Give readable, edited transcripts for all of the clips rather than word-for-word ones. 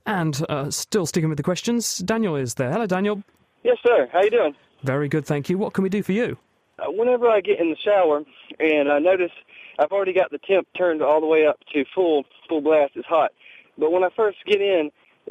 And still sticking with the questions, Daniel is there. Hello, Daniel. Yes, sir. How you doing? Very good, thank you. What can we do for you? Whenever I get in the shower and I notice I've already got the temp turned all the way up to full blast, it's hot. But when I first get in,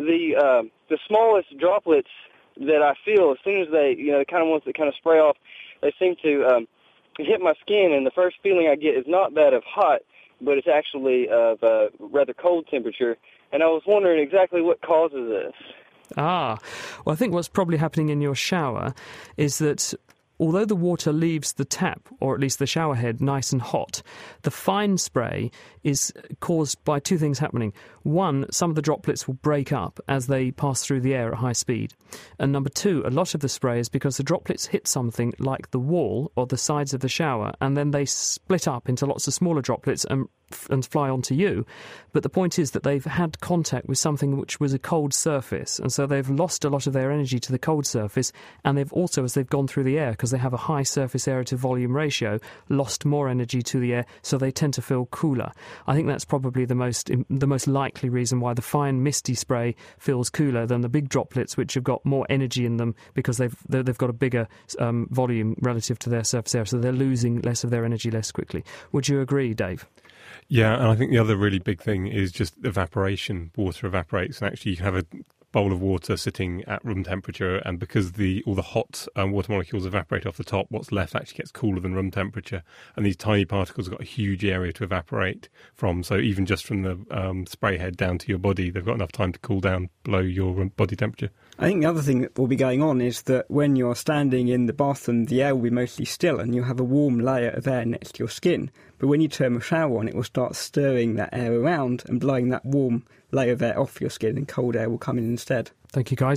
the smallest droplets that I feel, as soon as they, the kind of ones that kind of spray off, they seem to hit my skin, and the first feeling I get is not that of hot, but it's actually of rather cold temperature. And I was wondering exactly what causes this. Well, I think what's probably happening in your shower is that although the water leaves the tap, or at least the shower head, nice and hot, the fine spray is caused by two things happening. One, some of the droplets will break up as they pass through the air at high speed. And number two, a lot of the spray is because the droplets hit something like the wall or the sides of the shower, and then they split up into lots of smaller droplets and fly onto you. But the point is that they've had contact with something which was a cold surface, and so they've lost a lot of their energy to the cold surface, and they've also, as they've gone through the air, because they have a high surface area to volume ratio, lost more energy to the air, so they tend to feel cooler. I think that's probably the most likely reason why the fine misty spray feels cooler than the big droplets, which have got more energy in them because they've got a bigger volume relative to their surface area, so they're losing less of their energy less quickly. Would you agree, Dave? Yeah, and I think the other really big thing is just evaporation. Water evaporates, and actually you can have a bowl of water sitting at room temperature, and because all the hot water molecules evaporate off the top, what's left actually gets cooler than room temperature, and these tiny particles have got a huge area to evaporate from, so even just from the spray head down to your body, they've got enough time to cool down below your body temperature. I think the other thing that will be going on is that when you're standing in the bathroom, the air will be mostly still and you'll have a warm layer of air next to your skin. But when you turn the shower on, it will start stirring that air around and blowing that warm layer of air off your skin, and cold air will come in instead. Thank you, guys.